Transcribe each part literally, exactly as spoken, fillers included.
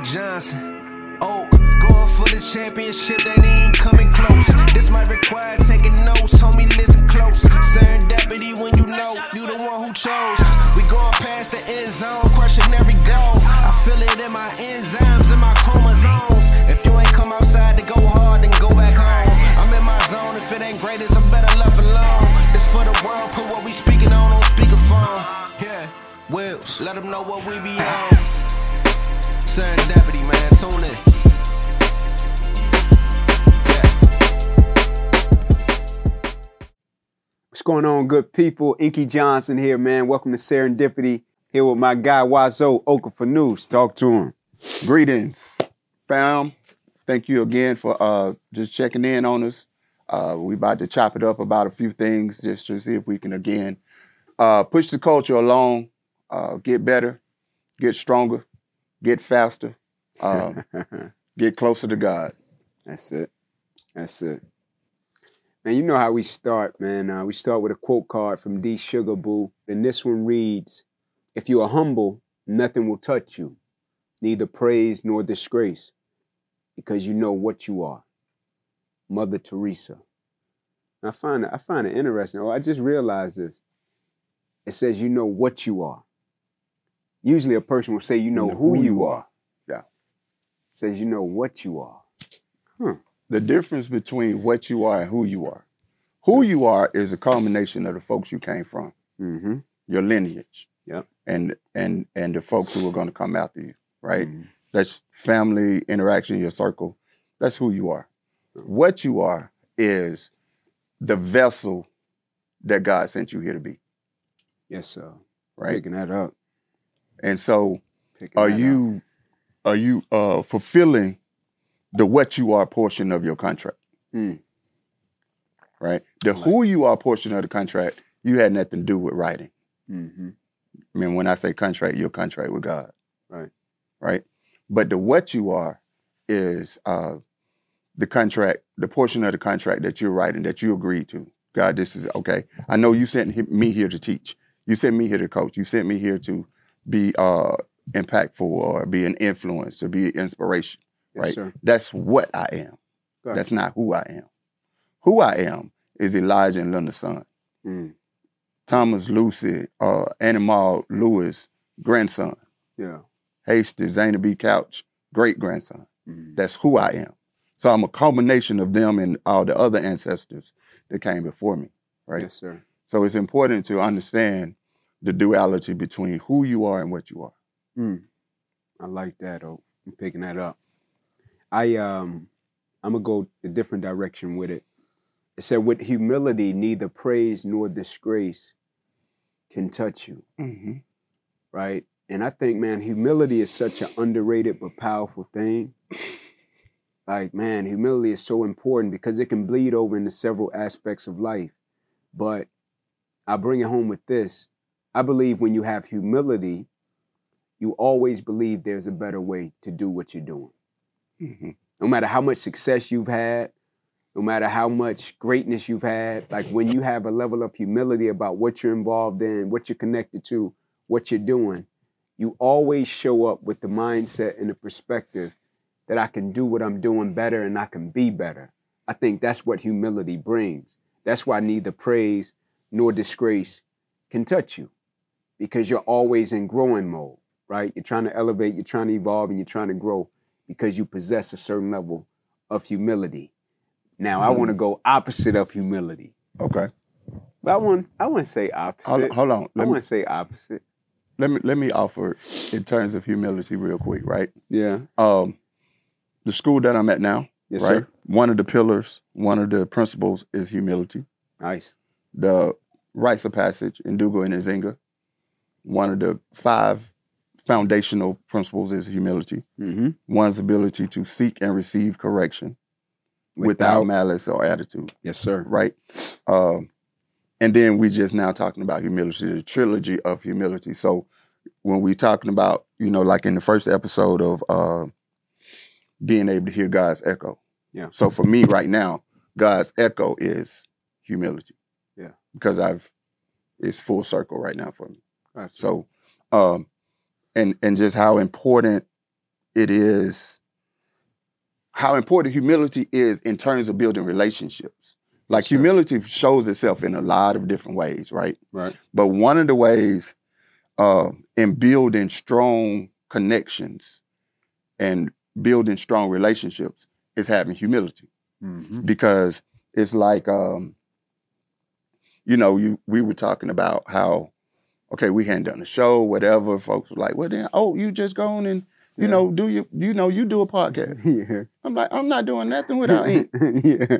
Johnson. Oh, going for the championship, that ain't coming close. This might require taking notes, homie, listen close. Serendipity when you know you the one who chose. We going past the end zone, crushing every goal. I feel it in my enzymes, in my chromosomes. If you ain't come outside to go hard, then go back home. I'm in my zone, if it ain't greatest, I'm better left alone. This for the world, put what we speaking on on speakerphone. Yeah, Wills, let them know what we be on. Serendipity, man, tune in. What's going on, good people? Inky Johnson here, man. Welcome to Serendipity. Here with my guy, Wazo Okafor News. Talk to him. Greetings, fam. Thank you again for uh, just checking in on us. Uh, we about to chop it up about a few things just to see if we can, again, uh, push the culture along, uh, get better, get stronger, get faster, um, get closer to God. That's it. That's it. Man, you know how we start, man. Uh, we start with a quote card from D Sugar Boo. And this one reads, if you are humble, nothing will touch you, neither praise nor disgrace, because you know what you are. Mother Teresa. And I find it, I find it interesting. Oh, I just realized this. It says you know what you are. Usually a person will say you know, you know who, who you are. are. Yeah. It says you know what you are. Huh. The difference between what you are and who you are. Who you are is a culmination of the folks you came from, mm-hmm. your lineage, yep. and and and the folks who are going to come after you, right? Mm-hmm. That's family, interaction, your circle. That's who you are. Mm-hmm. What you are is the vessel that God sent you here to be. Yes, sir. Right? Picking that up. And so Picking are that you up. are you uh, fulfilling the what you are portion of your contract, mm. right? The like who you are portion of the contract, you had nothing to do with writing. Mm-hmm. I mean, when I say contract, your contract with God, right? Right. But the what you are is uh, the contract, the portion of the contract that you're writing, that you agreed to. God, this is okay. I know you sent me here to teach. You sent me here to coach. You sent me here to be uh, impactful or be an influence or be an inspiration. Right? Yes, That's what I am. Gotcha. That's not who I am. Who I am is Elijah and Linda's son. Mm. Thomas Lucy, uh, Annie Maud Lewis, grandson. Yeah. Hasty, Zaina B. Couch, great-grandson. Mm. That's who I am. So I'm a combination of them and all the other ancestors that came before me, right? Yes, sir. So it's important to understand the duality between who you are and what you are. Mm. I like that, oh. I'm picking that up. I um, I'm gonna go a different direction with it. It said, "With humility, neither praise nor disgrace can touch you." Mm-hmm. Right, and I think, man, humility is such an underrated but powerful thing. Like, man, humility is so important because it can bleed over into several aspects of life. But I bring it home with this: I believe when you have humility, you always believe there's a better way to do what you're doing. Mm-hmm. No matter how much success you've had, no matter how much greatness you've had, like when you have a level of humility about what you're involved in, what you're connected to, what you're doing, you always show up with the mindset and the perspective that I can do what I'm doing better and I can be better. I think that's what humility brings. That's why neither praise nor disgrace can touch you, because you're always in growing mode, right? You're trying to elevate, you're trying to evolve, and you're trying to grow, because you possess a certain level of humility. Now, I want to go opposite of humility. Okay. But I want I want to say opposite. Hold, hold on. Let I want to say opposite. Let me let me offer in terms of humility real quick, right? Yeah. Um, the school that I'm at now, yes, right? Sir. One of the pillars, one of the principles is humility. Nice. The rites of passage, Ndugu and Nzinga, one of the five foundational principles is humility. Mm-hmm. One's ability to seek and receive correction without, without malice or attitude. Yes, sir. Right? Um, and then we just now talking about humility, the trilogy of humility. So when we talking about, you know, like in the first episode of uh, being able to hear God's echo. Yeah. So for me right now, God's echo is humility. Yeah. Because I've, it's full circle right now for me. Gotcha. So, um, And and just how important it is how important humility is in terms of building relationships. Like Sure. humility shows itself in a lot of different ways, right? Right. But one of the ways uh, in building strong connections and building strong relationships is having humility. Mm-hmm. Because it's like, um, you know, you we were talking about how, okay, we hadn't done a show, whatever. Folks were like, well, then, oh, you just go on and, you Yeah. know, do you, you know, you do a podcast. Yeah. I'm like, I'm not doing nothing without Ink. Yeah.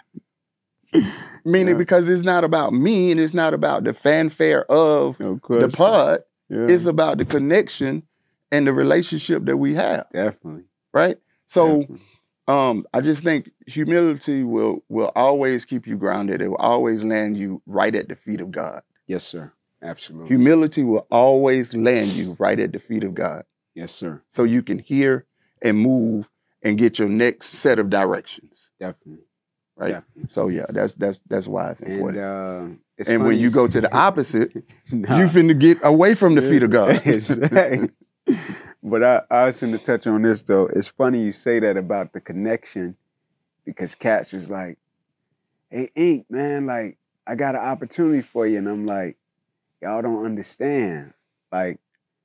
Meaning Yeah. because it's not about me and it's not about the fanfare of Of the course. pod. Yeah. It's about the connection and the relationship that we have, Definitely. right? So Definitely. um, I just think humility will will always keep you grounded. It will always land you right at the feet of God. Yes, sir. Absolutely. Humility will always land you right at the feet of God. Yes, sir. So you can hear and move and get your next set of directions, Definitely. right? Definitely. So yeah, that's that's that's why it's And important. uh, it's And funny when you s- go to the opposite, Nah. you finna get away from the feet of God. Exactly. But I, I was going to touch on this, though. It's funny you say that about the connection because Cats was like, hey, Ink, man, like, I got an opportunity for you. And I'm like, y'all don't understand. Like,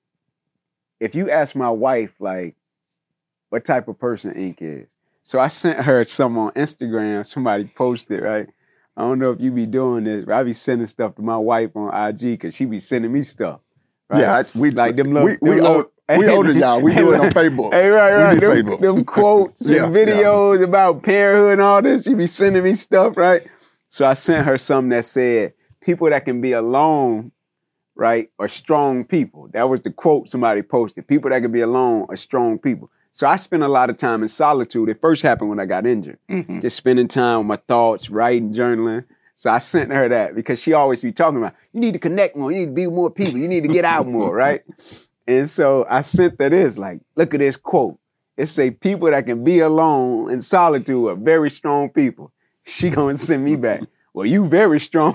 if you ask my wife, like, what type of person Ink is. So I sent her some on Instagram. Somebody posted, right? I don't know if you be doing this, but I be sending stuff to my wife on I G because she be sending me stuff. Right? Yeah, I, we Like them little, we we, them old, little- we older y'all. We do it on Facebook. Hey, right, We right. do Them, Facebook. them quotes Yeah, and videos about parenthood and all this. She be sending me stuff, right? So I sent her something that said, people that can be alone, right, are strong people. That was the quote somebody posted. People that can be alone are strong people. So I spent a lot of time in solitude. It first happened when I got injured. Mhm. Just spending time with my thoughts, writing, journaling. So I sent her that because she always be talking about, you need to connect more, you need to be with more people, you need to get out more, right? And so I sent her this, like, look at this quote. It say, people that can be alone in solitude are very strong people. She gonna send me back, well, you very strong.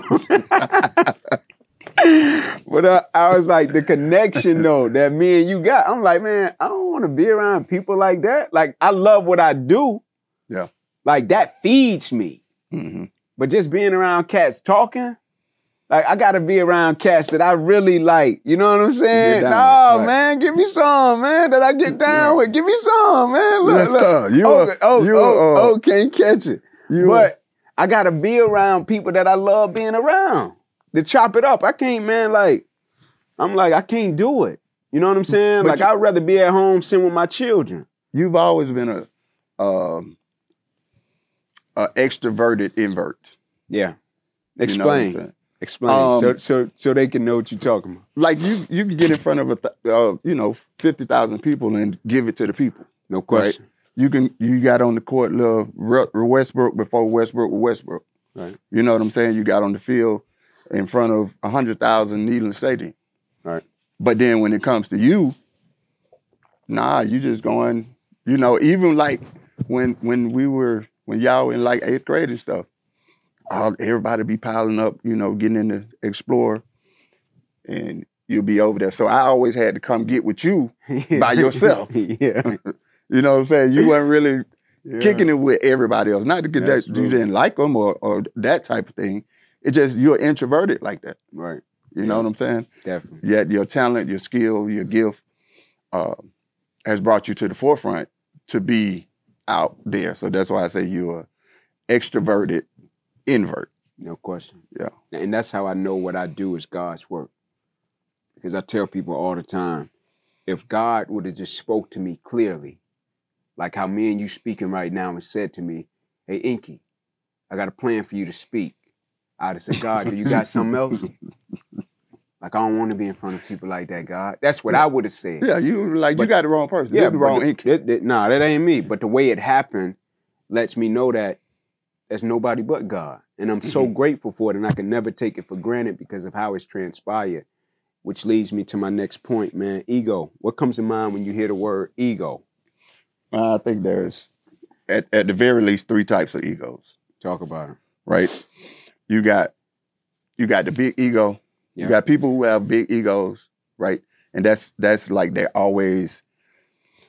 But uh, I was like, the connection though, that me and you got, I'm like, man, I don't want to be around people like that. Like, I love what I do. Yeah. Like, that feeds me. Mhm. But just being around cats talking, like, I gotta be around cats that I really like. You know what I'm saying? down No, with, right. man, give me some, man, that I get down Yeah. with. Give me some, man. Look, look. Uh, you oh, are- oh, you oh, are, uh, oh, can't catch it. You but I gotta be around people that I love being around. To chop it up. I can't, man, like, I'm like, I can't do it. You know what I'm saying? But like, you- I'd rather be at home sitting with my children. You've always been a um, a extroverted invert. Yeah. You know what I'm Explain. saying? Explain. Um, so so so they can know what you're talking about. Like you, you can get in front of a, th- uh, you know, fifty thousand people and give it to the people. No question. You can, you got on the court, little Ru- Westbrook before Westbrook was Westbrook. Right. You know what I'm saying? You got on the field in front of a hundred thousand needling stadium. Right. But then when it comes to you, nah, you just going, you know, even like when when we were when y'all in like eighth grade and stuff, all everybody be piling up, you know, getting in the Explorer, and you'll be over there. So I always had to come get with you by yourself. Yeah. You know what I'm saying? You weren't really Yeah. kicking it with everybody else. Not because That's that you true. didn't like them or or that type of thing. It's just you're introverted like that. Right. You know what I'm saying? Definitely. Yet your talent, your skill, your gift uh, has brought you to the forefront to be out there. So that's why I say you're extroverted invert. No question. Yeah. And that's how I know what I do is God's work. Because I tell people all the time, if God would have just spoke to me clearly, like how me and you speaking right now and said to me, hey, Inky, I got a plan for you to speak. I'd have said, God, do you got something else? Like, I don't want to be in front of people like that, God. That's what I would have said. Yeah, you like you But- got the wrong person. Yeah, the but wrong the- ink. it- it- nah, that ain't me. But the way it happened lets me know that there's nobody but God. And I'm so grateful for it, and I can never take it for granted because of how it's transpired, which leads me to my next point, man. Ego. What comes to mind when you hear the word ego? I think there's at, at the very least three types of egos, Talk about it. right? You got you got the big ego. Yeah. You got people who have big egos, right? And that's that's like they're always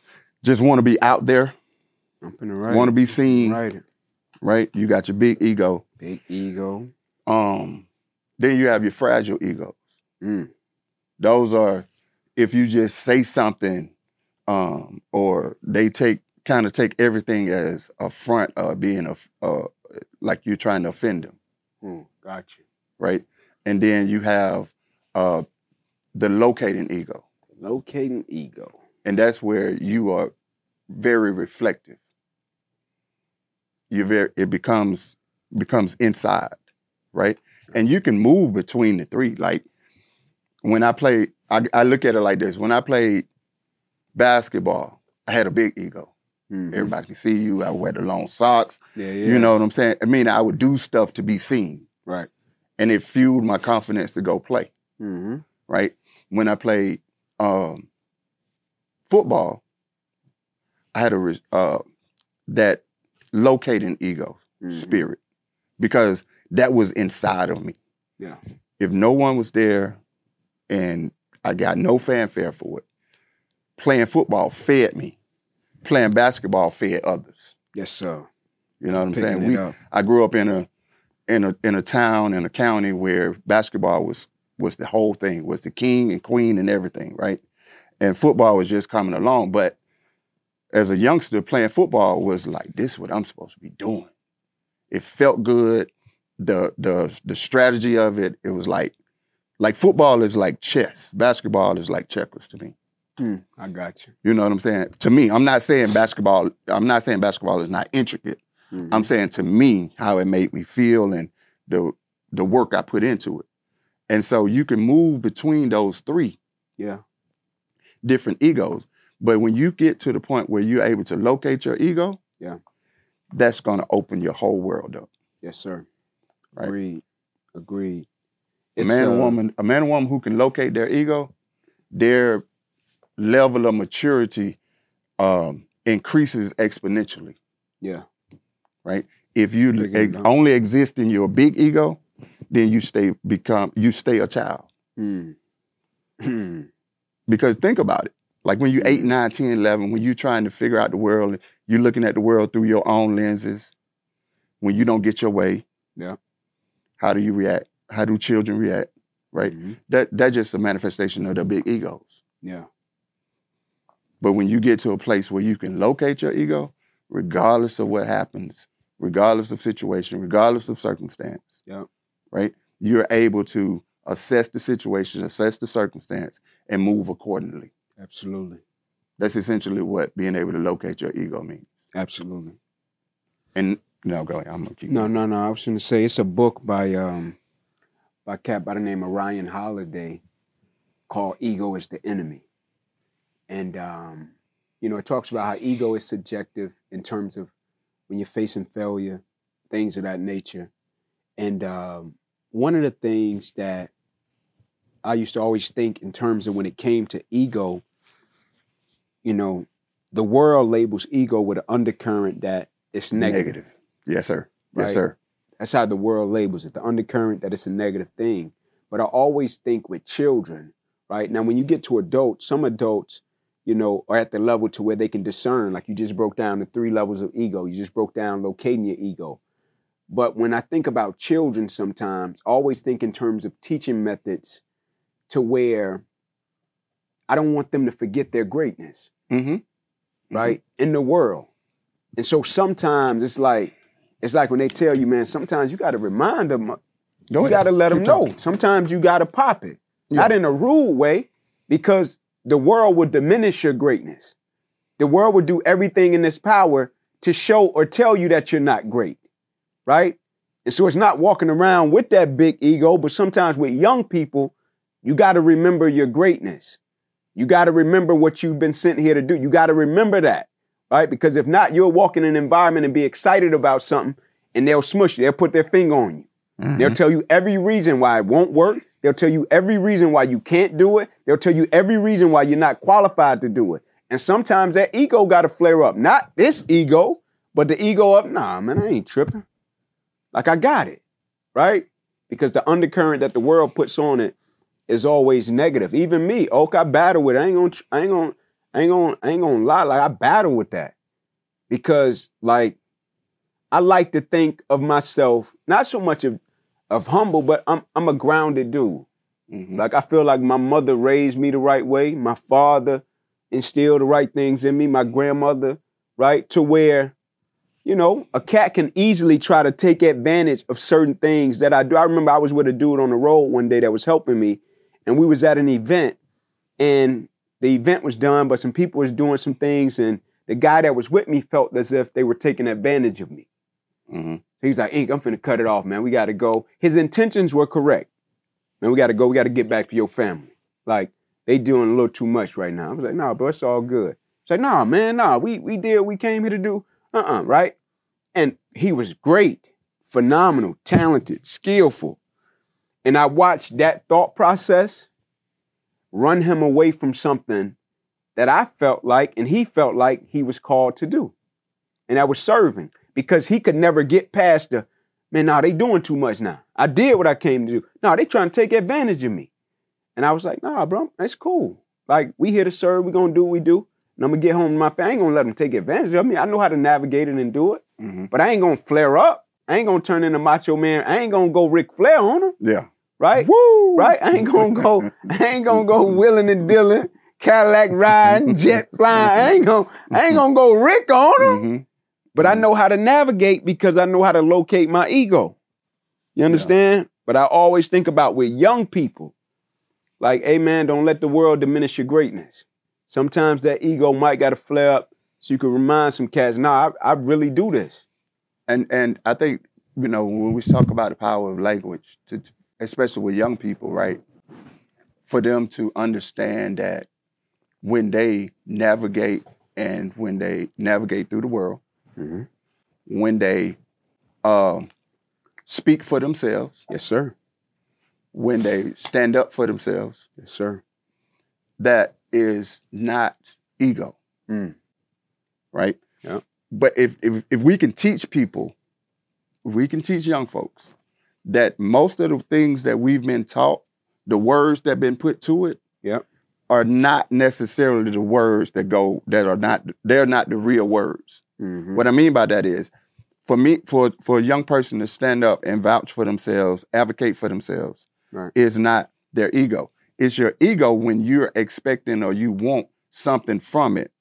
just want to be out there, I'm finna write want to it. be seen, Write it. right? You got your big ego. Big ego. Um, then you have your fragile egos. Mm. Those are if you just say something, um, or they take kind of take everything as a front of being a uh, like you're trying to offend them, Mm. Got you. right? And then you have uh, the locating ego, Locating ego. and that's where you are very reflective. You're very it becomes becomes inside, right? And you can move between the three. Like when I played, I, I look at it like this. When I played basketball, I had a big ego. Mm-hmm. Everybody can see you. I wear the long socks. Yeah, yeah. You know what I'm saying? I mean, I would do stuff to be seen. Right. And it fueled my confidence to go play, Mm-hmm. right? When I played um, football, I had a re- uh, that locating ego Mhm. spirit because that was inside of me. Yeah. If no one was there and I got no fanfare for it, playing football fed me. Playing basketball fed others. Yes, sir. You know what I'm Picking saying? it We up. I grew up in a in a in a town in a county where basketball was was the whole thing, was the king and queen and everything, right? And football was just coming along. But as a youngster, playing football was like, this is what I'm supposed to be doing. It felt good. The the the strategy of it, it was like like football is like chess. Basketball is like checkers to me. Mm, I got you. You know what I'm saying? To me, I'm not saying basketball, I'm not saying basketball is not intricate. Mhm. I'm saying to me, how it made me feel and the the work I put into it. And so you can move between those three Yeah. different egos. But when you get to the point where you're able to locate your ego, Yeah. that's going to open your whole world up. Yes, sir. Right. Agreed. Agreed. A It's, man and uh, woman, a man and woman who can locate their ego, their level of maturity um, increases exponentially. Yeah. Right? If you Big ex- ego. only exist in your big ego, then you stay become you stay a child. Mm. Mm. Because think about it. Like when you're eight, Mm. nine, ten, eleven, when you're trying to figure out the world, you're looking at the world through your own lenses. When you don't get your way, Yeah. how do you react? How do children react? Right? Mhm. That that's just a manifestation of their big egos. Yeah. But when you get to a place where you can locate your ego, regardless of what happens, regardless of situation, regardless of circumstance, Yeah. right? You're able to assess the situation, assess the circumstance, and move accordingly. Absolutely. That's essentially what being able to locate your ego means. Absolutely. And no, go ahead. I'm gonna keep No, going. no, no. I was going to say it's a book by um by a cat by the name of Ryan Holiday called Ego is the Enemy. And um, you know, it talks about how ego is subjective in terms of when you're facing failure, things of that nature. And um, one of the things that I used to always think in terms of when it came to ego, you know, the world labels ego with an undercurrent that it's negative. Yes, sir. Yes, Right. sir. That's how the world labels it, the undercurrent that it's a negative thing. But I always think with children, right? Now, when you get to adults, some adults, you know, are at the level to where they can discern, like you just broke down the three levels of ego. You just broke down locating your ego. But when I think about children sometimes, I always think in terms of teaching methods to where I don't want them to forget their greatness, Mm-hmm. right? In the world. And so sometimes it's like, it's like when they tell you, man, sometimes you got to remind them, Go you ahead. got to let them Keep know. talking. Sometimes you got to pop it. Yeah. Not in a rude way, because the world would diminish your greatness. The world would do everything in its power to show or tell you that you're not great, right? And so it's not walking around with that big ego, but sometimes with young people, you got to remember your greatness. You got to remember what you've been sent here to do. You got to remember that, right? Because if not, you'll walk in an environment and be excited about something, and they'll smush you. They'll put their finger on you. Mhm. They'll tell you every reason why it won't work. They'll tell you every reason why you can't do it. They'll tell you every reason why you're not qualified to do it. And sometimes that ego got to flare up. Not this ego, but the ego of, nah, man, I ain't tripping. Like, I got it, right? Because the undercurrent that the world puts on it is always negative. Even me, Oak, I battle with it. I ain't gonna, I ain't gonna, I ain't gonna, I ain't gonna lie. Like, I battle with that because, like, I like to think of myself not so much of, of humble, but I'm, I'm a grounded dude. Mm-hmm. Like, I feel like my mother raised me the right way. My father instilled the right things in me. My grandmother, right, to where, you know, a cat can easily try to take advantage of certain things that I do. I remember I was with a dude on the road one day that was helping me, and we was at an event, and the event was done, but some people was doing some things, and the guy that was with me felt as if they were taking advantage of me. Mm-hmm. He was like, Ink, I'm finna cut it off, man. We got to go. His intentions were correct. Man, we got to go. We got to get back to your family. Like, they doing a little too much right now. I was like, nah, bro, it's all good. He's like, nah, man, nah, we we did what we came here to do. Uh-uh, right? And he was great, phenomenal, talented, skillful. And I watched that thought process run him away from something that I felt like and he felt like he was called to do. And that was serving, because he could never get past the, man, nah, they doing too much now. I did what I came to do. Nah, they trying to take advantage of me. And I was like, nah, bro, that's cool. Like, we here to serve. We going to do what we do. And I'm going to get home to my family. I ain't going to let them take advantage of me. I know how to navigate it and do it. Mm-hmm. But I ain't going to flare up. I ain't going to turn into Macho Man. I ain't going to go Ric Flair on them. Yeah. Right? Woo! Right? I ain't going to go, I ain't going to go willing and dealing, Cadillac riding, jet flying. I ain't going I ain't gonna go Rick on them. Mm-hmm. But I know how to navigate because I know how to locate my ego. You understand? Yeah. But I always think about with young people, like, hey, man, don't let the world diminish your greatness. Sometimes that ego might got to flare up so you can remind some cats, nah, I, I really do this. And and I think, you know, when we talk about the power of language, to, to, especially with young people, right, for them to understand that when they navigate and when they navigate through the world, mm-hmm. when they um, speak for themselves. Yes, sir. When they stand up for themselves. Yes, sir. That is not ego. Mm. Right? Yeah. But if, if if we can teach people, we can teach young folks that most of the things that we've been taught, the words that have been put to it, yeah, are not necessarily the words that go, that are not, they're not the real words. Mm-hmm. What I mean by that is, for me, for, for a young person to stand up and vouch for themselves, advocate for themselves, right, is not their ego. It's your ego when you're expecting or you want something from it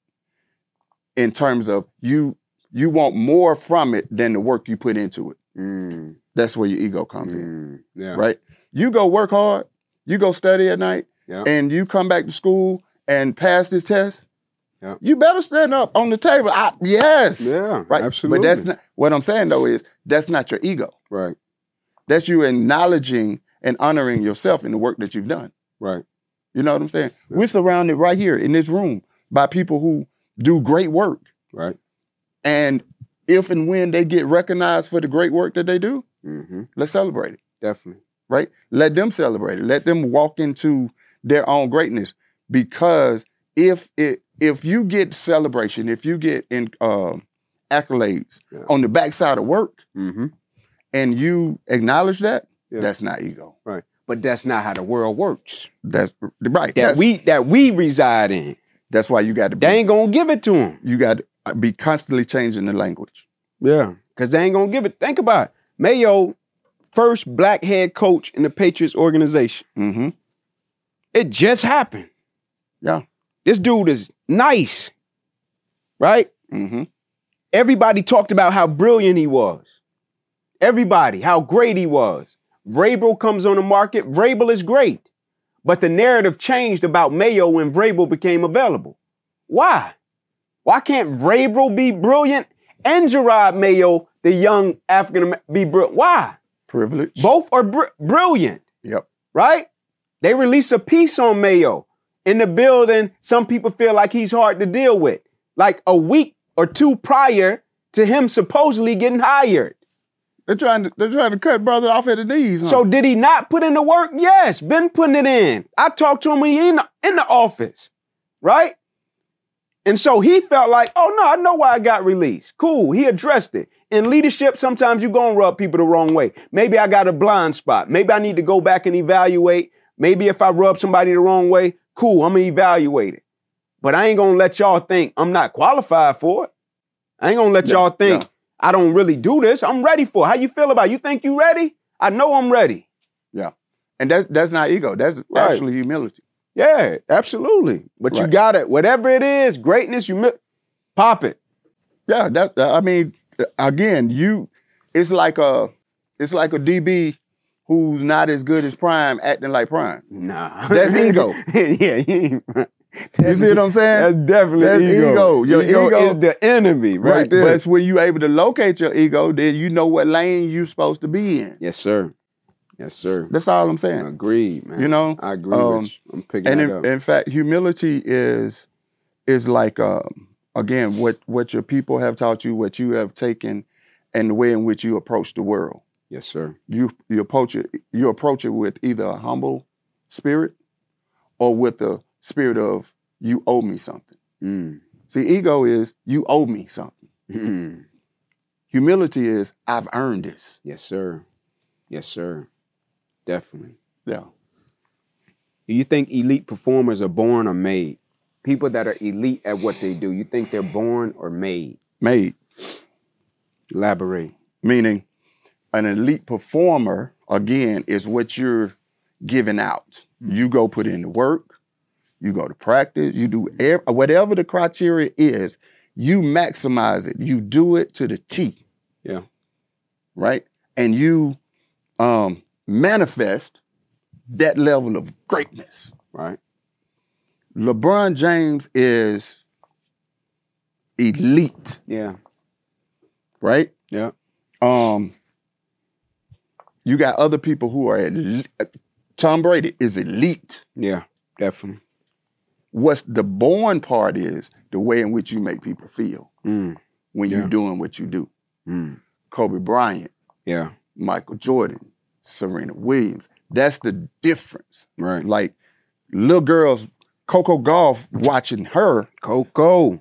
in terms of you you want more from it than the work you put into it. Mm. That's where your ego comes mm. in, yeah. right? You go work hard, you go study at night, yeah. and you come back to school and pass this test, yeah. you better stand up on the table. I, yes. Yeah, right. absolutely. But that's not, what I'm saying though is, that's not your ego. Right. That's you acknowledging and honoring yourself in the work that you've done. Right. You know what I'm saying? Yeah. We're surrounded right here in this room by people who do great work. Right. And if and when they get recognized for the great work that they do, mm-hmm. let's celebrate it. Definitely. Right? Let them celebrate it. Let them walk into their own greatness. Because if it if you get celebration, if you get in uh, accolades yeah. on the backside of work, mm-hmm. and you acknowledge that, yeah. that's not ego. Right. But that's not how the world works. That's right. That that's, we that we reside in. That's why you got to be. They ain't gonna give it to them. You got to be constantly changing the language. Yeah. Because they ain't gonna give it. Think about it. Mayo, first black head coach in the Patriots organization. Mm-hmm. It just happened. Yeah. This dude is nice. Right? Mm-hmm. Everybody talked about how brilliant he was. Everybody, how great he was. Vrabel comes on the market. Vrabel is great. But the narrative changed about Mayo when Vrabel became available. Why? Why can't Vrabel be brilliant and Gerard Mayo, the young African-American, be brilliant? Why? Privilege. Both are br- brilliant. Yep. Right? They release a piece on Mayo. In the building, some people feel like he's hard to deal with. Like a week or two prior to him supposedly getting hired. They're trying to they're trying to cut brother off at the knees. Huh? So did he not put in the work? Yes, been putting it in. I talked to him when he in the, in the office, right? And so he felt like, oh no, I know why I got released. Cool, he addressed it. In leadership, sometimes you're gonna rub people the wrong way. Maybe I got a blind spot. Maybe I need to go back and evaluate. Maybe if I rub somebody the wrong way, cool, I'm gonna evaluate it. But I ain't gonna let y'all think I'm not qualified for it. I ain't gonna let Yeah, y'all think yeah. I don't really do this. I'm ready for it. How you feel about it? You think you ready? I know I'm ready. Yeah. And that's that's not ego. That's Right. actually humility. Yeah, absolutely. But you Right. got it. Whatever it is, greatness, you mi- pop it. Yeah, that I mean, again, you it's like a it's like a D B who's not as good as Prime acting like Prime. Nah. That's ego. yeah. You You see what I'm saying? That's definitely That's ego. ego. Your ego, ego- is the enemy right, Right. there. But it's when you able to locate your ego, then you know what lane you're supposed to be in. Yes, sir. Yes, sir. That's all I'm saying. Agreed, man. You know, I agree um, with you. I'm picking And that in, up. in fact, humility is is like um, again what what your people have taught you, what you have taken, and the way in which you approach the world. Yes, sir. You you approach it you approach it with either a humble spirit or with the spirit of you owe me something. Mm. See, ego is you owe me something. Mm. Humility is I've earned this. Yes, sir. Yes, sir. Definitely. Yeah. Do you think elite performers are born or made? People that are elite at what they do, you think they're born or made? Made. Elaborate. Meaning an elite performer, again, is what you're giving out. You go put in the work, you go to practice, you do ev- whatever the criteria is, you maximize it. You do it to the T, Yeah. right? And you um, manifest that level of greatness. Right. LeBron James is elite, Yeah. right? Yeah. Um, you got other people who are elite. Tom Brady is elite. Yeah. Definitely. What's the born part is the way in which you make people feel Mm. when Yeah. you're doing what you do. Mm. Kobe Bryant, Yeah. Michael Jordan, Serena Williams. That's the difference. Right. Like little girls, Coco Gauff watching her Coco.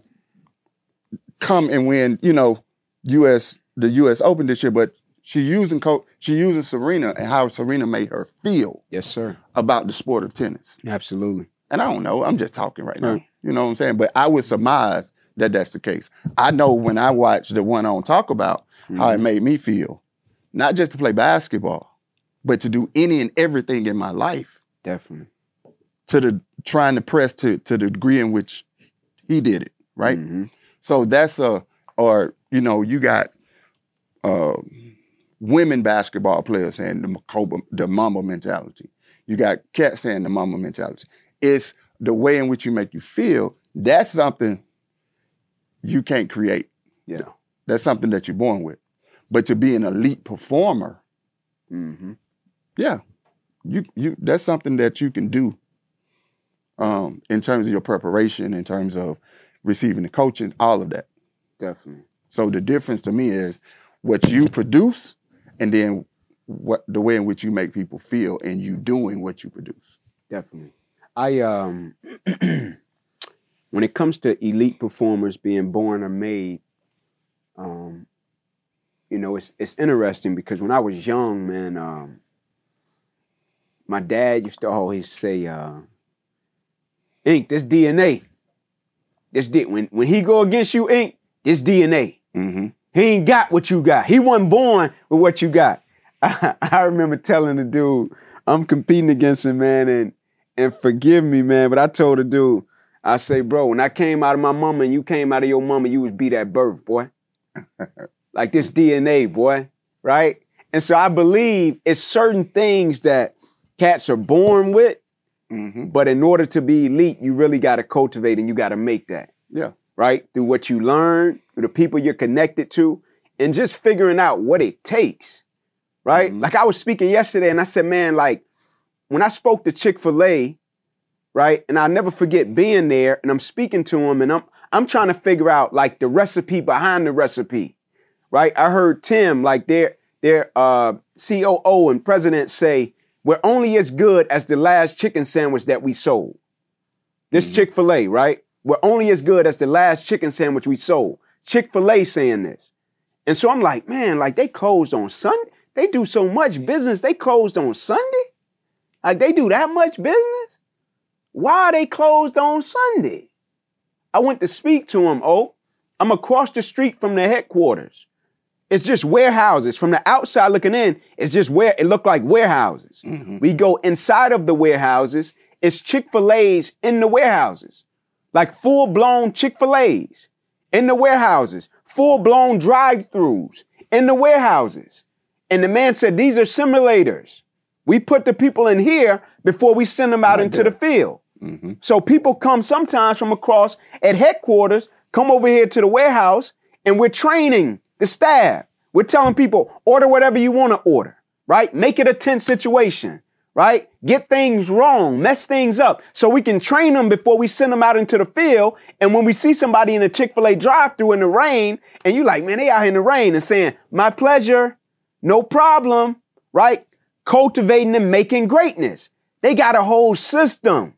come and win, you know, U S the U S Open this year, but she using Co- she using Serena and how Serena made her feel Yes, sir. about the sport of tennis. Absolutely. And I don't know, I'm just talking right now. Right. You know what I'm saying? But I would surmise that that's the case. I know when I watched the one on Talk About, how it made me feel, not just to play basketball, but to do any and everything in my life Definitely. to the trying to press to, to the degree in which he did it, right? Mhm. So that's a, or, you know, you got uh, women basketball players saying the, Kobe, the mama mentality. You got cats saying the mama mentality. It's the way in which you make you feel. That's something you can't create. Yeah. That's something that you're born with. But to be an elite performer, Mm-hmm. yeah, you you that's something that you can do um, in terms of your preparation, in terms of receiving the coaching, all of that. Definitely. So the difference to me is what you produce and then what the way in which you make people feel and you doing what you produce. Definitely. I um when it comes to elite performers being born or made, um, you know, it's it's interesting because when I was young, man, um, my dad used to always say, uh, Ink, this D N A. This D when when he go against you, Ink, this D N A. Mm-hmm. He ain't got what you got. He wasn't born with what you got. I, I remember telling the dude, I'm competing against him, man, and and forgive me, man, but I told the dude, I say, bro, when I came out of my mama and you came out of your mama, you was beat at birth, boy. Like this D N A, boy, right? And so I believe it's certain things that cats are born with, Mm-hmm. but in order to be elite, you really got to cultivate and you got to make that. Yeah. Right? Through what you learn, through the people you're connected to, and just figuring out what it takes, right? Mhm. Like I was speaking yesterday and I said, man, like when I spoke to Chick-fil-A, right? And I'll never forget being there and I'm speaking to them and I'm I'm trying to figure out like the recipe behind the recipe, right? I heard Tim, like their, their uh, C O O and president say, we're only as good as the last chicken sandwich that we sold. This Mhm. Chick-fil-A, right? We're only as good as the last chicken sandwich we sold. Chick-fil-A saying this. And so I'm like, man, like they closed on Sunday. They do so much business. They closed on Sunday? Like they do that much business? Why are they closed on Sunday? I went to speak to him, oh. I'm across the street from the headquarters. It's just warehouses. From the outside looking in, it's just where it looked like warehouses. Mm-hmm. We go inside of the warehouses. It's Chick-fil-A's in the warehouses, like full-blown Chick-fil-A's in the warehouses, full-blown drive-thrus in the warehouses. And the man said, these are simulators. We put the people in here before we send them out right into there. the field. Mm-hmm. So people come sometimes from across at headquarters, come over here to the warehouse, and we're training the staff. We're telling people, order whatever you want to order, right? Make it a tense situation, right? Get things wrong, mess things up, so we can train them before we send them out into the field. And when we see somebody in a Chick-fil-A drive-thru in the rain, and you like, man, they out here in the rain, and saying, my pleasure, no problem, right? Cultivating and making greatness. They got a whole system.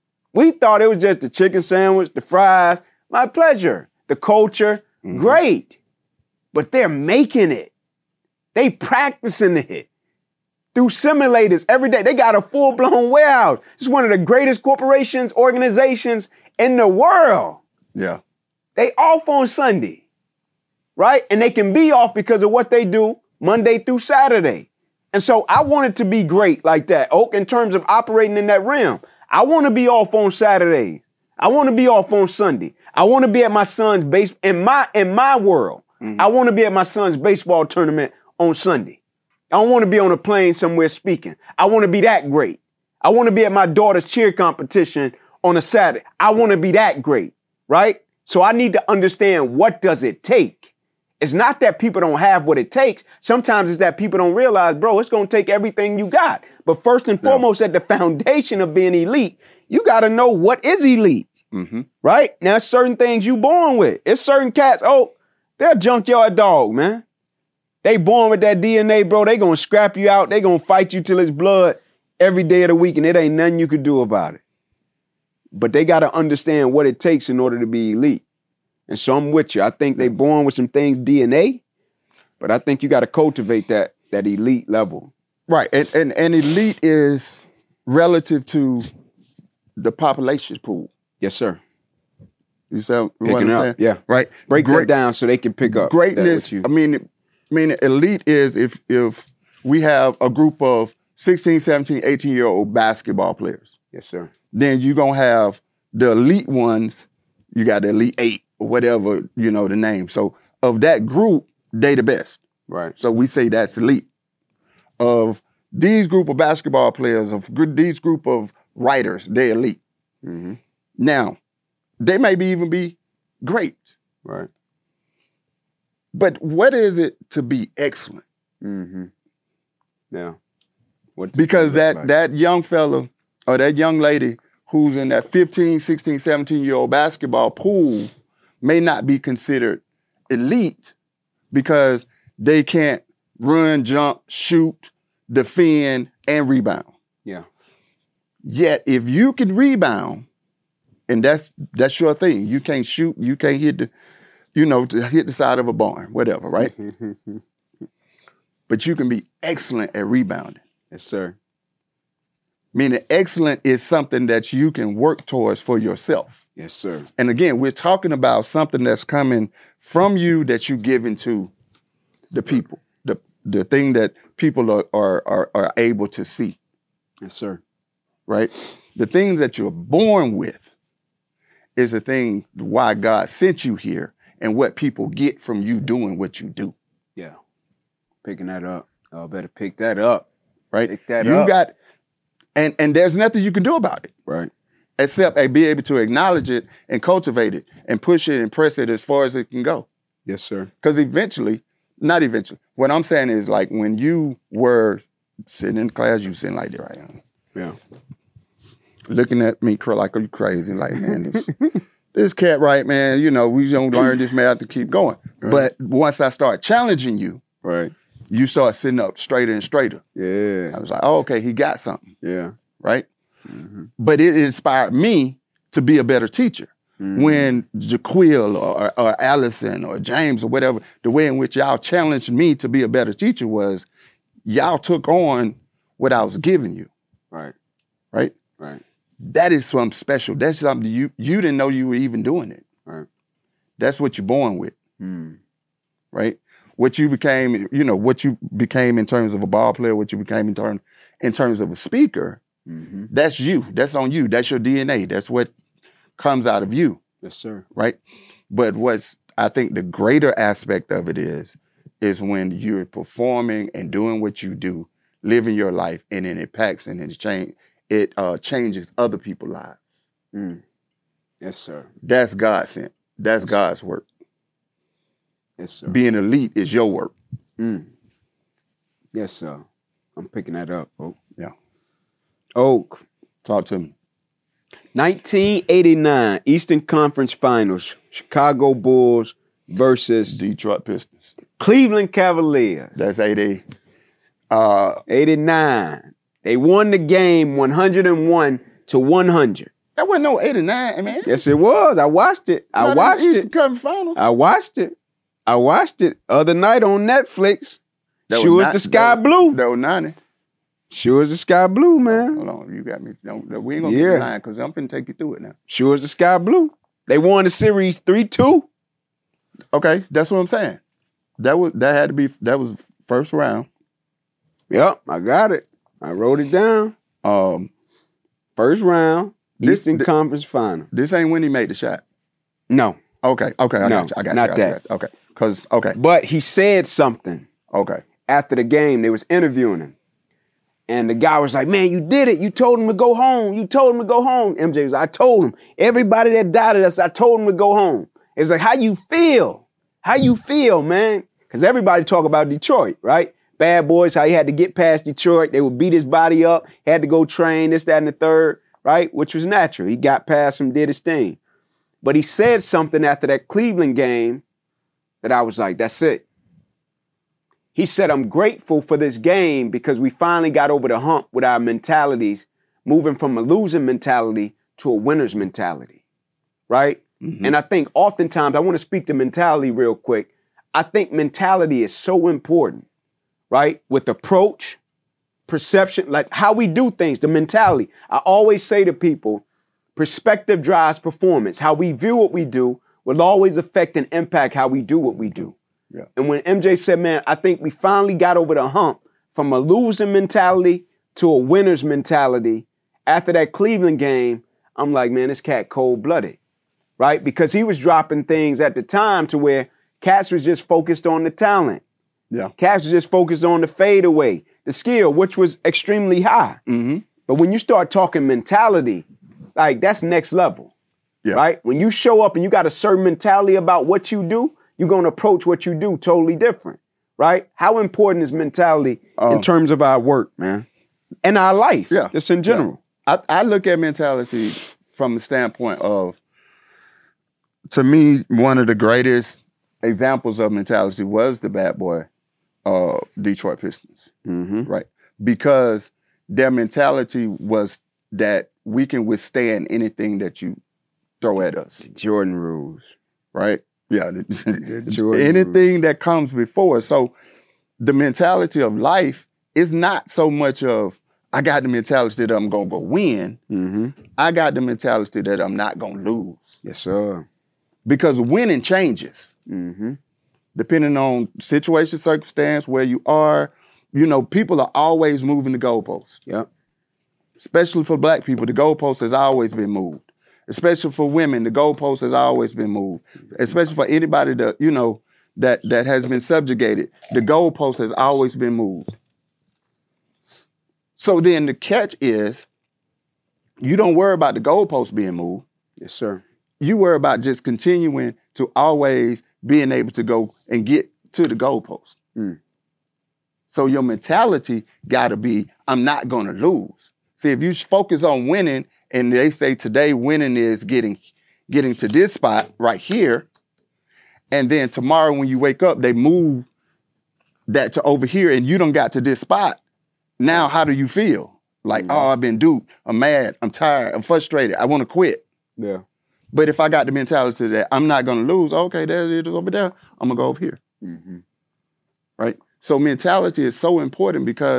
We thought it was just the chicken sandwich, the fries, my pleasure, the culture, mm-hmm. great. But they're making it. They practicing it through simulators every day. They got a full-blown warehouse. It's one of the greatest corporations, organizations in the world. Yeah. They off on Sunday, right? And they can be off because of what they do Monday through Saturday. And so I want it to be great like that, Oak, in terms of operating in that realm. I want to be off on Saturdays. I want to be off on Sunday. I want to be at my son's base in my in my world. Mm-hmm. I want to be at my son's baseball tournament on Sunday. I don't want to be on a plane somewhere speaking. I want to be that great. I want to be at my daughter's cheer competition on a Saturday. I want to be that great, right? So I need to understand, what does it take? It's not that people don't have what it takes. Sometimes it's that people don't realize, bro, it's going to take everything you got. But first and no. foremost, at the foundation of being elite, you got to know what is elite, mm-hmm. right? Now, certain things you born with. It's certain cats, oh, they're a junkyard dog, man. They born with that D N A, bro. They going to scrap you out. They going to fight you till it's blood every day of the week, and it ain't nothing you could do about it. But they got to understand what it takes in order to be elite. And so I'm with you. I think they born with some things D N A, but I think you got to cultivate that that elite level. Right. And, and and elite is relative to the population pool. Yes, sir. You sound picking up, saying? Yeah. Right. Break Great, that down so they can pick up. Greatness. I mean, I mean, elite is if if we have a group of sixteen, seventeen, eighteen year old basketball players. Yes, sir. Then you're gonna have the elite ones. You got the elite eight or whatever, you know, the name. So of that group, they the best. Right. So we say that's elite. Of these group of basketball players, of these group of writers, they're elite. Mm-hmm. Now, they may be even be great. Right. But what is it to be excellent? Mm-hmm. Yeah. What because that like? that young fella or that young lady who's in that fifteen, sixteen, seventeen-year-old basketball pool may not be considered elite because they can't run, jump, shoot, defend, and rebound. Yeah. Yet, if you can rebound, and that's that's your thing, you can't shoot, you can't hit the, you know, to hit the side of a barn, whatever, right? But you can be excellent at rebounding. Yes, sir. Meaning excellent is something that you can work towards for yourself. Yes, sir. And again, we're talking about something that's coming from you that you give into the people, the the thing that people are are are, are able to see. Yes, sir. Right? The things that you're born with is the thing why God sent you here and what people get from you doing what you do. Yeah. Picking that up. I better pick that up. Right? Pick that you up. got And and there's nothing you can do about it. Right. Except uh, be able to acknowledge it and cultivate it and push it and press it as far as it can go. Yes, sir. Because eventually, not eventually, what I'm saying is like when you were sitting in class, you sitting like that right now. Yeah. Looking at me like, are you crazy? Like, man, this, this cat, right, man, you know, we don't learn this math to keep going. Right. But once I start challenging you, right, you start sitting up straighter and straighter. Yeah. I was like, oh, okay, he got something. Yeah. Right? Mm-hmm. But it inspired me to be a better teacher. Mm-hmm. When Jaquil or, or Allison or James or whatever, the way in which y'all challenged me to be a better teacher was y'all took on what I was giving you. Right. Right? Right. that is something special. That's something you you didn't know you were even doing it. Right. That's what you're born with, Mm. right? What you became, you know, what you became in terms of a ball player, what you became in terms in terms of a speaker. Mm-hmm. That's you. That's on you. That's your D N A. That's what comes out of you, Yes, sir. right? But what's I think the greater aspect of it is, is when you're performing and doing what you do, living your life, and it impacts and it change, it uh, changes other people's lives. Mm. Yes, sir. That's God sent. That's God's work. Yes, sir. Being elite is your work. Mm. Yes, sir. I'm picking that up, Oak. Yeah. Oak. Talk to me. nineteen eighty-nine Eastern Conference Finals. Chicago Bulls versus Detroit Pistons. Cleveland Cavaliers. That's eighty. Uh, eighty-nine. They won the game one hundred one to one hundred. that wasn't no eighty-nine, man. Yes, it was. I watched it. I Not watched in the Eastern it. Conference Finals. I watched it. I watched it other night on Netflix. That Sure was as ni- the sky that, blue. That was ninety. Sure as the sky blue, man. Hold on, you got me. Don't, we ain't gonna Yeah. get nine because I'm finna take you through it now. Sure as the sky blue. They won the series three two. Okay, that's what I'm saying. That was that had to be that was first round. Yep, I got it. I wrote it down. Um, First round, This- Eastern th- Conference Final. this ain't when he made the shot. No, Okay, okay, I No, got you. I got not you. I that. got you. Okay, because okay, but he said something okay. after the game. They was interviewing him. And the guy was like, man, you did it. You told him to go home. You told him to go home. M J was like, I told him. Everybody that doubted us, I told him to go home. It's like, how you feel? How you feel, man? Because everybody talk about Detroit, right? Bad Boys, how he had to get past Detroit. They would beat his body up. He had to go train, this, that, and the third, right? Which was natural. He got past him, did his thing. But he said something after that Cleveland game that I was like, that's it. He said, I'm grateful for this game because we finally got over the hump with our mentalities, moving from a losing mentality to a winner's mentality, right? Mhm. And I think oftentimes, I want to speak to mentality real quick. I think mentality is so important, right? With approach, perception, like how we do things, the mentality. I always say to people, perspective drives performance. How we view what we do will always affect and impact how we do what we do. Yeah. And when M J said, man, I think we finally got over the hump from a losing mentality to a winner's mentality after that Cleveland game, I'm like, man, this cat cold-blooded, right? Because he was dropping things at the time to where cats was just focused on the talent. Yeah. Cats was just focused on the fadeaway, the skill, which was extremely high. Mm-hmm. But when you start talking mentality, like that's next level, Yeah. right? When you show up and you got a certain mentality about what you do, you're going to approach what you do totally different, right? How important is mentality Um, in terms of our work, man? And our life, Yeah. just in general. I, I look at mentality from the standpoint of, to me, one of the greatest examples of mentality was the bad boy uh, Detroit Pistons, Mm-hmm. right? Because their mentality was that we can withstand anything that you throw at us, Jordan rules. right? Yeah, Jordan anything that comes before us. So the mentality of life is not so much of, I got the mentality that I'm going to go win. Mm-hmm. I got the mentality that I'm not going to lose. Yes, sir. Because winning changes Mm-hmm. depending on situation, circumstance, where you are. You know, people are always moving the goalposts. Yep. Especially for black people, the goalpost has always been moved. Especially for women, the goalpost has always been moved. Especially for anybody that, you know, that, that has been subjugated, the goalpost has always been moved. So then the catch is, you don't worry about the goalpost being moved. Yes, sir. You worry about just continuing to always being able to go and get to the goalpost. Mm. So your mentality got to be, I'm not going to lose. See, if you focus on winning, and they say today winning is getting getting to this spot right here, and then tomorrow when you wake up, they move that to over here, and you done got to this spot. Now, how do you feel? Like, Mm-hmm. oh, I've been duped. I'm mad. I'm tired. I'm frustrated. I want to quit. Yeah. But if I got the mentality that I'm not going to lose, okay, there it is over there. I'm going to go over here, Mm-hmm. right? So mentality is so important because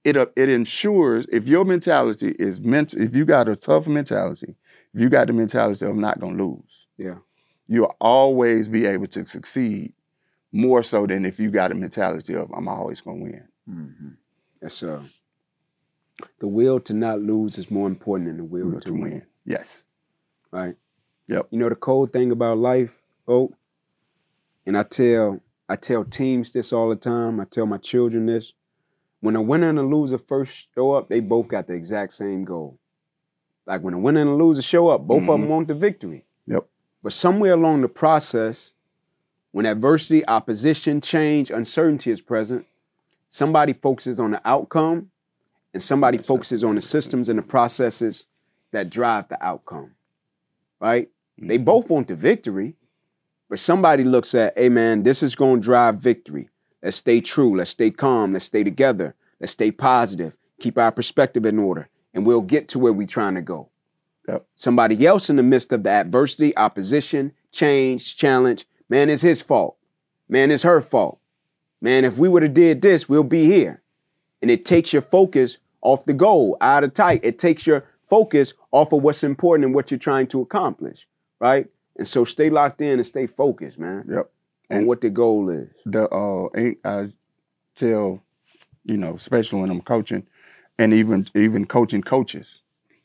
it uh, it ensures if your mentality is meant, if you got a tough mentality, if you got the mentality of I'm not gonna lose, Yeah. you'll always be able to succeed more so than if you got a mentality of I'm always gonna win. Mm-hmm. That's uh, the will to not lose is more important than the will, Will to, to win. win. Yes. Right. Yep. You know the cold thing about life, oh, and I tell I tell teams this all the time. I tell my children this. When a winner and a loser first show up, they both got the exact same goal. Like when a winner and a loser show up, both Mhm. of them want the victory. Yep. But somewhere along the process, when adversity, opposition, change, uncertainty is present, somebody focuses on the outcome and somebody focuses on the systems and the processes that drive the outcome. Right? They both want the victory, but somebody looks at, hey man, this is going to drive victory. Let's stay true. Let's stay calm. Let's stay together. Let's stay positive. Keep our perspective in order, and we'll get to where we're trying to go. Yep. Somebody else in the midst of the adversity, opposition, change, challenge, man, it's his fault. Man, it's her fault. Man, if we would have did this, we'll be here. And it takes your focus off the goal, out of tight. It takes your focus off of what's important and what you're trying to accomplish, right? And so stay locked in and stay focused, man, Yep. on And what the goal is. the uh, ain't- I tell, you know, especially when I'm coaching, and even even coaching coaches,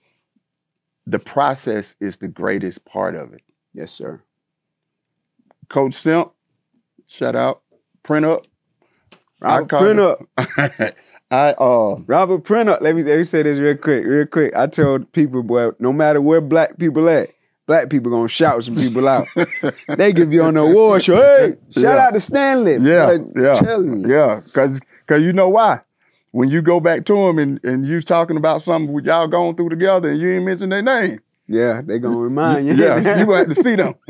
the process is the greatest part of it. Yes, sir. Coach Simp, shout out, print up. Robert call Print him- Up. I uh Robert Print Up. Let me, let me say this real quick, real quick. I tell people, boy, no matter where black people at, black people gonna shout some people out. They give you on the award show. Hey, shout Yeah. out to Stanley. yeah, Boy, yeah, telling you. yeah, because because you know why? When you go back to them and, and you talking about something y'all going through together and you ain't mention their name, Yeah, they gonna remind you. yeah, you gonna have to see them.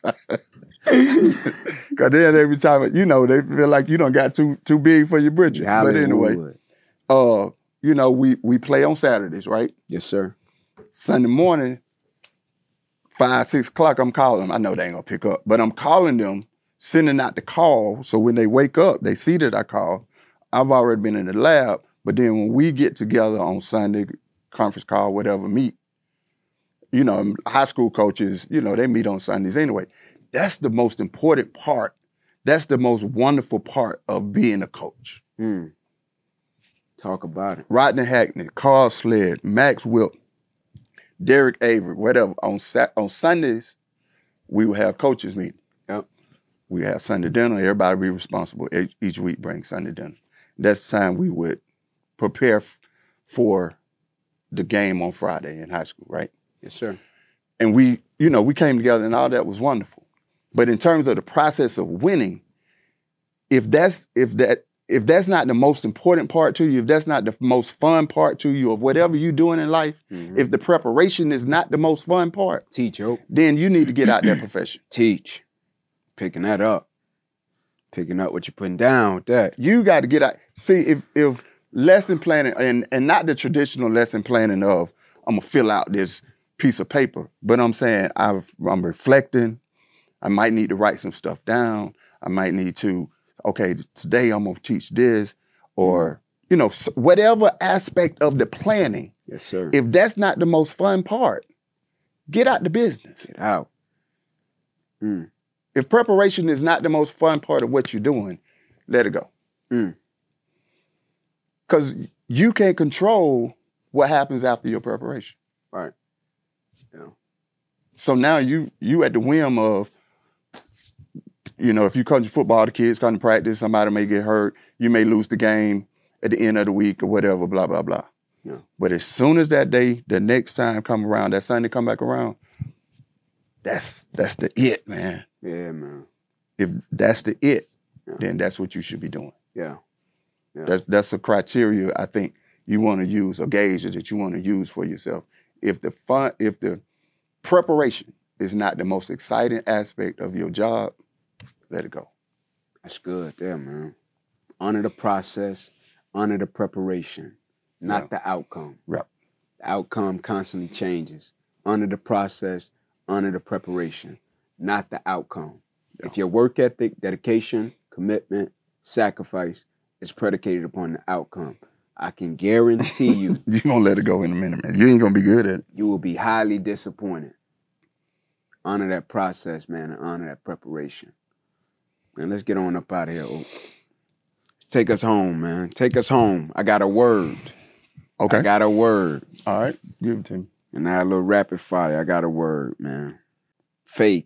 Because then every time, you know, they feel like you done got too too big for your britches. But anyway, Hollywood. uh, you know, we we play on Saturdays, right? Yes, sir. Sunday morning, five, six o'clock, I'm calling them. I know they ain't gonna pick up, but I'm calling them, sending out the call. So when they wake up, they see that I call. I've already been in the lab, but then when we get together on Sunday, conference call, whatever, meet, you know, high school coaches, you know, they meet on Sundays anyway. That's the most important part. That's the most wonderful part of being a coach. Hmm. Talk about it. Rodney Hackney, Carl Sled, Max Wilt, Derek Avery, whatever. On Sat- on Sundays, we will have coaches meeting. Yep. We have Sunday dinner. Everybody be responsible. Each, each week bring Sunday dinner. That's the time we would prepare f- for the game on Friday in high school, right? Yes, sir. And we, you know, we came together and all that was wonderful. But in terms of the process of winning, if that's if that if that's not the most important part to you, if that's not the most fun part to you of whatever you're doing in life, Mhm. if the preparation is not the most fun part, Teach, yo. then you need to get out that profession. Teach. Picking that up. Picking up what you're putting down with that. You got to get out. See, if if lesson planning and and not the traditional lesson planning of I'm gonna fill out this piece of paper, but I'm saying I've, I'm reflecting. I might need to write some stuff down. I might need to, okay, today I'm gonna teach this, or you know, s- whatever aspect of the planning. Yes, sir. If that's not the most fun part, get out the business. Get out. Hmm. If preparation is not the most fun part of what you're doing, let it go. Mm. Because you can't control what happens after your preparation. Right. Yeah. So now you you at the whim of, you know, if you coach football, the kids come to practice, somebody may get hurt, you may lose the game at the end of the week or whatever, blah, blah, blah. Yeah. But as soon as that day, the next time come around, that Sunday come back around, that's that's the it, man. Yeah, man. If that's the it, Yeah. then that's what you should be doing. Yeah. Yeah. That's that's a criteria I think you want to use, or gauge that you want to use for yourself. If the fun, if the preparation is not the most exciting aspect of your job, let it go. That's good there, man. Honor the process, honor the preparation, not Yeah. the outcome. Right. The outcome constantly changes. Honor the process, honor the preparation, not the outcome. If your work ethic, dedication, commitment, sacrifice is predicated upon the outcome, I can guarantee you, You're going to let it go in a minute, man. You ain't going to be good at it. you will be highly disappointed. Honor that process, man, and honor that preparation. And let's get on up out of here. Oak. Take us home, man. Take us home. I got a word. Okay. I got a word. All right. Give it to me. And I had a little rapid fire. I got a word, man. Faith.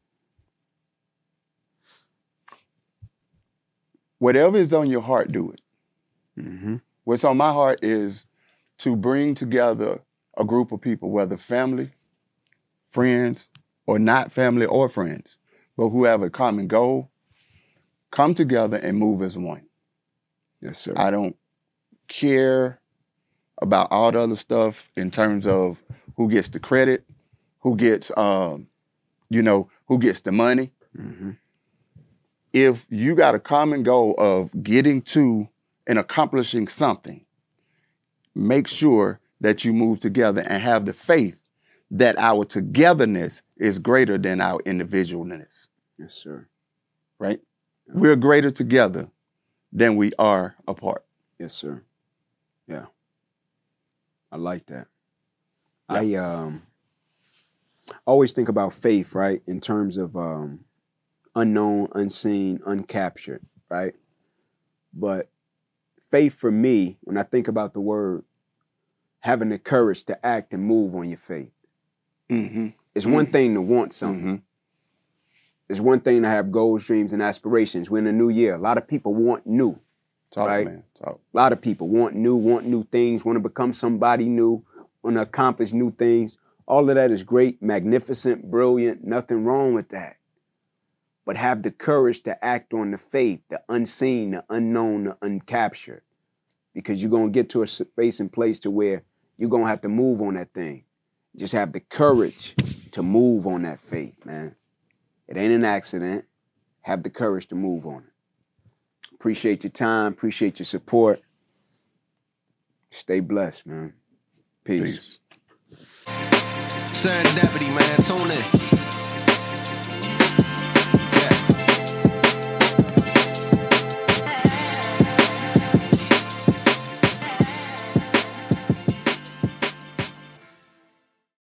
Whatever is on your heart, do it. Mm-hmm. What's on my heart is to bring together a group of people, whether family, friends, or not family or friends, but who have a common goal, come together and move as one. Yes, sir. I don't care about all the other stuff in terms of who gets the credit, who gets, um, you know, who gets the money. Mm-hmm. If you got a common goal of getting to and accomplishing something, make sure that you move together and have the faith that our togetherness is greater than our individualness. Yes, sir. Right? We're greater together than we are apart. Yes, sir. Yeah. I like that. Yeah. I um always think about faith, right, in terms of um, unknown, unseen, uncaptured, right? But faith for me, when I think about the word, having the courage to act and move on your faith. Mm-hmm. It's one thing to want something. Mm-hmm. It's one thing to have goals, dreams, and aspirations. We're in a new year. A lot of people want new. Talk, right? man. Talk. A lot of people want new, want new things, want to become somebody new, want to accomplish new things. All of that is great, magnificent, brilliant, nothing wrong with that. But have the courage to act on the faith, the unseen, the unknown, the uncaptured. Because you're going to get to a space and place to where you're going to have to move on that thing. Just have the courage to move on that faith, man. It ain't an accident. Have the courage to move on it. Appreciate your time. Appreciate your support. Stay blessed, man. Peace. Peace. Serendipity, man. Tune in.